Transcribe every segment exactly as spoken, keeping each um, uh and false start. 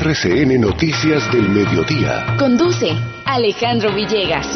R C N Noticias del Mediodía. Conduce Alejandro Villegas.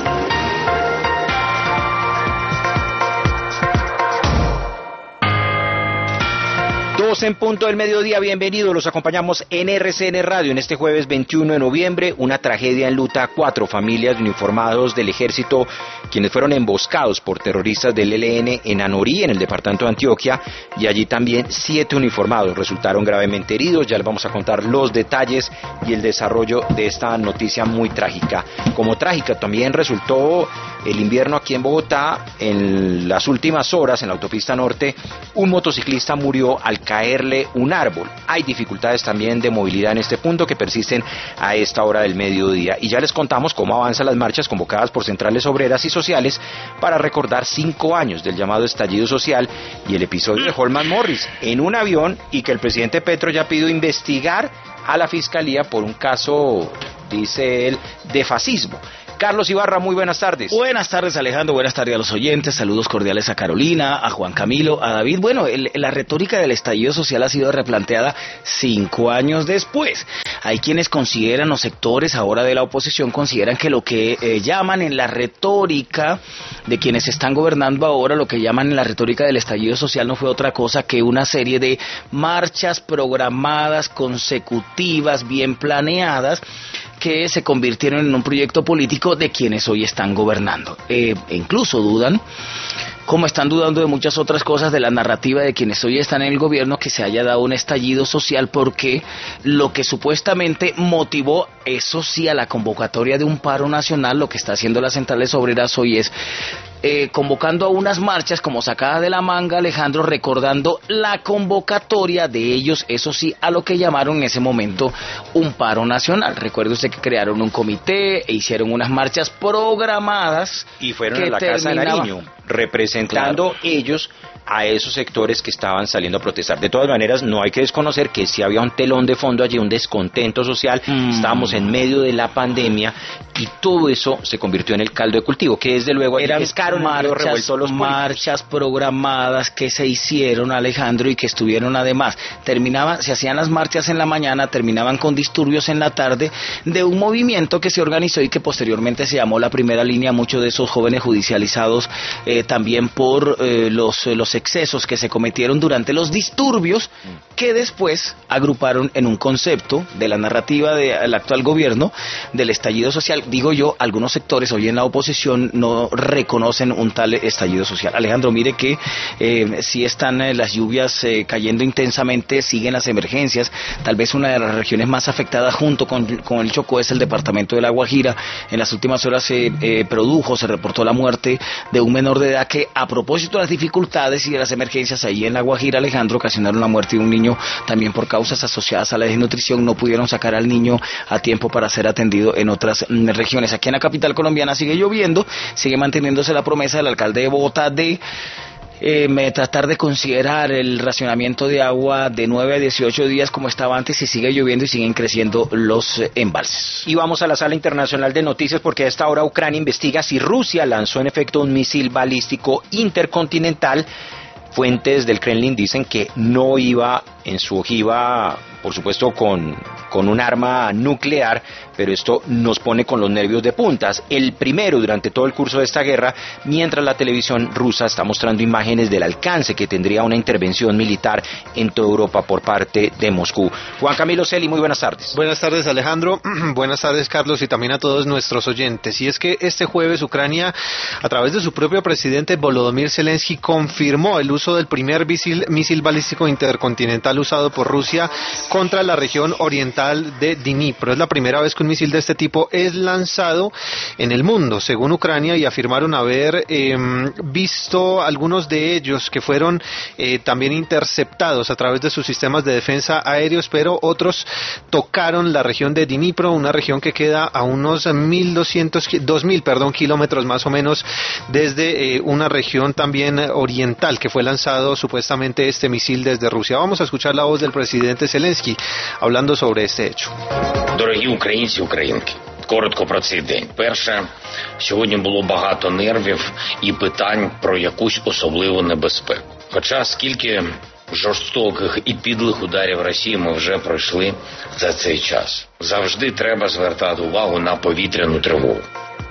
Dos en punto del mediodía, bienvenidos, los acompañamos en R C N Radio en este jueves veintiuno de noviembre, una tragedia enluta a cuatro familias de uniformados del ejército, quienes fueron emboscados por terroristas del E L N en Anorí, en el departamento de Antioquia, y allí también siete uniformados resultaron gravemente heridos. Ya les vamos a contar los detalles y el desarrollo de esta noticia muy trágica. Como trágica también resultó el invierno aquí en Bogotá. En las últimas horas, en la autopista norte, un motociclista murió al caerle un árbol. Hay dificultades también de movilidad en este punto que persisten a esta hora del mediodía. Y ya les contamos cómo avanzan las marchas convocadas por centrales obreras y sociales para recordar cinco años del llamado estallido social y el episodio de Holman Morris en un avión, y que el presidente Petro ya pidió investigar a la fiscalía por un caso, dice él, de fascismo. Carlos Ibarra, muy buenas tardes. Buenas tardes, Alejandro, buenas tardes a los oyentes, saludos cordiales a Carolina, a Juan Camilo, a David. Bueno, el, la retórica del estallido social ha sido replanteada cinco años después. Hay quienes consideran, o sectores ahora de la oposición consideran que lo que eh, llaman en la retórica de quienes están gobernando ahora, lo que llaman en la retórica del estallido social no fue otra cosa que una serie de marchas programadas, consecutivas, bien planeadas, que se convirtieron en un proyecto político de quienes hoy están gobernando. Eh, e incluso dudan, como están dudando de muchas otras cosas, de la narrativa de quienes hoy están en el gobierno, que se haya dado un estallido social, porque lo que supuestamente motivó, eso sí, a la convocatoria de un paro nacional, lo que está haciendo las centrales obreras hoy es Eh, convocando a unas marchas como sacadas de la manga, Alejandro, recordando la convocatoria de ellos, eso sí, a lo que llamaron en ese momento un paro nacional. Recuerde usted que crearon un comité e hicieron unas marchas programadas y fueron que a la Casa de Nariño, representando claro. ellos a esos sectores que estaban saliendo a protestar. De todas maneras, no hay que desconocer que sí había un telón de fondo allí, un descontento social. Mm. Estábamos en medio de la pandemia y todo eso se convirtió en el caldo de cultivo, que desde luego eran marchas, los marchas programadas que se hicieron, Alejandro, y que estuvieron además, terminaban, se hacían las marchas en la mañana, terminaban con disturbios en la tarde, de un movimiento que se organizó y que posteriormente se llamó La Primera Línea. Muchos de esos jóvenes judicializados eh, también por eh, los, los excesos que se cometieron durante los disturbios, que después agruparon en un concepto de la narrativa del actual gobierno del estallido social. Digo yo, algunos sectores hoy en la oposición no reconocen un tal estallido social. Alejandro, mire que eh, sí están eh, las lluvias eh, cayendo intensamente, siguen las emergencias. Tal vez una de las regiones más afectadas junto con, con el Chocó es el departamento de La Guajira. En las últimas horas se eh, eh, produjo, se reportó la muerte de un menor de edad que, a propósito de las dificultades y de las emergencias ahí en La Guajira, Alejandro, ocasionaron la muerte de un niño también por causas asociadas a la desnutrición. No pudieron sacar al niño a tiempo para ser atendido en otras mm, regiones. Aquí en la capital colombiana sigue lloviendo, sigue manteniéndose la promesa del alcalde de Bogotá de eh, tratar de considerar el racionamiento de agua de nueve a dieciocho días como estaba antes, y sigue lloviendo y siguen creciendo los eh, embalses. Y vamos a la sala internacional de noticias, porque a esta hora Ucrania investiga si Rusia lanzó en efecto un misil balístico intercontinental. Fuentes del Kremlin dicen que no iba en su ojiva, por supuesto, con, con un arma nuclear, pero esto nos pone con los nervios de puntas. El primero durante todo el curso de esta guerra, mientras la televisión rusa está mostrando imágenes del alcance que tendría una intervención militar en toda Europa por parte de Moscú. Juan Camilo Celi, muy buenas tardes. Buenas tardes, Alejandro. Buenas tardes, Carlos, y también a todos nuestros oyentes. Y es que este jueves Ucrania, a través de su propio presidente Volodymyr Zelensky, confirmó el uso del primer misil, misil balístico intercontinental usado por Rusia contra la región oriental de Dnipro. Es la primera vez que un misil de este tipo es lanzado en el mundo, según Ucrania, y afirmaron haber eh, visto algunos de ellos que fueron eh, también interceptados a través de sus sistemas de defensa aéreos, pero otros tocaron la región de Dnipro, una región que queda a unos mil doscientos, dos mil, perdón, kilómetros más o menos desde eh, una región también oriental que fue lanzado supuestamente este misil desde Rusia. Vamos a escuchar la voz del presidente Zelensky hablando sobre este hecho. Дорогі українці, українки, коротко про цей день. Перше, сьогодні було багато нервів і питань про якусь особливу небезпеку. Хоча скільки жорстоких і підлих ударів Росії ми вже пройшли за цей час. Завжди треба звертати увагу на повітряну тривогу.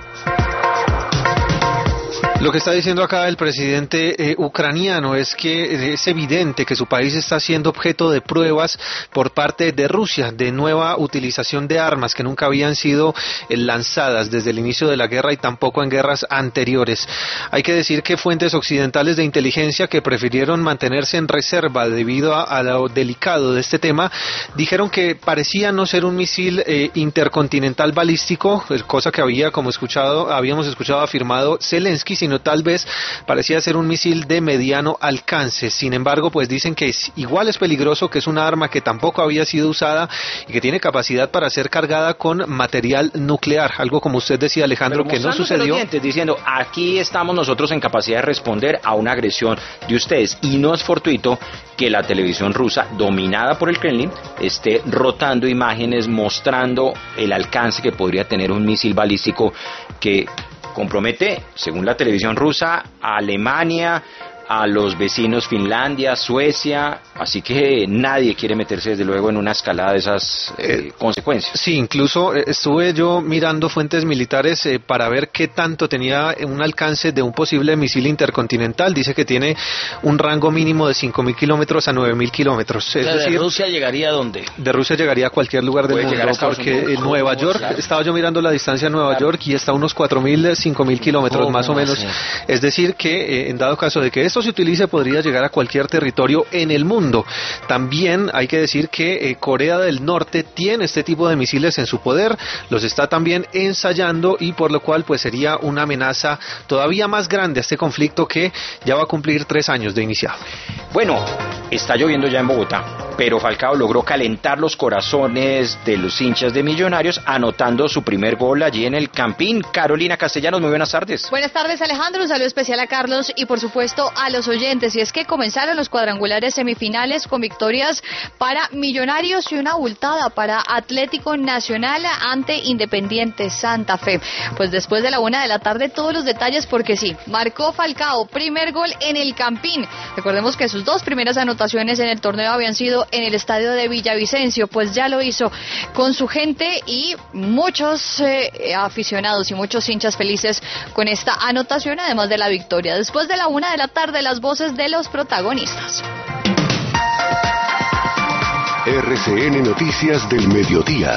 Lo que está diciendo acá el presidente eh, ucraniano es que es evidente que su país está siendo objeto de pruebas por parte de Rusia, de nueva utilización de armas que nunca habían sido eh, lanzadas desde el inicio de la guerra y tampoco en guerras anteriores. Hay que decir que fuentes occidentales de inteligencia que prefirieron mantenerse en reserva debido a, a lo delicado de este tema, dijeron que parecía no ser un misil eh, intercontinental balístico, cosa que había como escuchado, habíamos escuchado afirmado Zelensky, sino tal vez parecía ser un misil de mediano alcance. Sin embargo, pues dicen que es, igual es peligroso, que es una arma que tampoco había sido usada y que tiene capacidad para ser cargada con material nuclear, algo como usted decía, Alejandro, que no sucedió. Los dientes, diciendo, aquí estamos nosotros en capacidad de responder a una agresión de ustedes, y no es fortuito que la televisión rusa, dominada por el Kremlin, esté rotando imágenes mostrando el alcance que podría tener un misil balístico que compromete, según la televisión rusa, a Alemania, a los vecinos Finlandia, Suecia, así que nadie quiere meterse desde luego en una escalada de esas eh, eh, consecuencias. Sí, incluso eh, estuve yo mirando fuentes militares eh, para ver qué tanto tenía un alcance de un posible misil intercontinental. Dice que tiene un rango mínimo de cinco mil kilómetros a nueve mil kilómetros. Es ¿De decir, Rusia llegaría a dónde? De Rusia llegaría a cualquier lugar del mundo, porque en Nueva York, claro. Estaba yo mirando la distancia en Nueva claro. York y está a unos cuatro mil, cinco mil kilómetros más o menos. Es decir que eh, en dado caso de que esto se utilice, podría llegar a cualquier territorio en el mundo. También hay que decir que eh, Corea del Norte tiene este tipo de misiles en su poder, los está también ensayando, y por lo cual pues sería una amenaza todavía más grande a este conflicto que ya va a cumplir tres años de iniciado. Bueno, está lloviendo ya en Bogotá, pero Falcao logró calentar los corazones de los hinchas de Millonarios anotando su primer gol allí en el Campín. Carolina Castellanos, muy buenas tardes. Buenas tardes, Alejandro, un saludo especial a Carlos y por supuesto a los oyentes. Y es que comenzaron los cuadrangulares semifinales con victorias para Millonarios y una abultada para Atlético Nacional ante Independiente Santa Fe. Pues después de la una de la tarde todos los detalles, porque sí, marcó Falcao, primer gol en el Campín. Recordemos que sus dos primeras anotaciones en el torneo habían sido en el estadio de Villavicencio, pues ya lo hizo con su gente y muchos eh, aficionados y muchos hinchas felices con esta anotación, además de la victoria. Después de la una de la tarde, las voces de los protagonistas. R C N Noticias del Mediodía.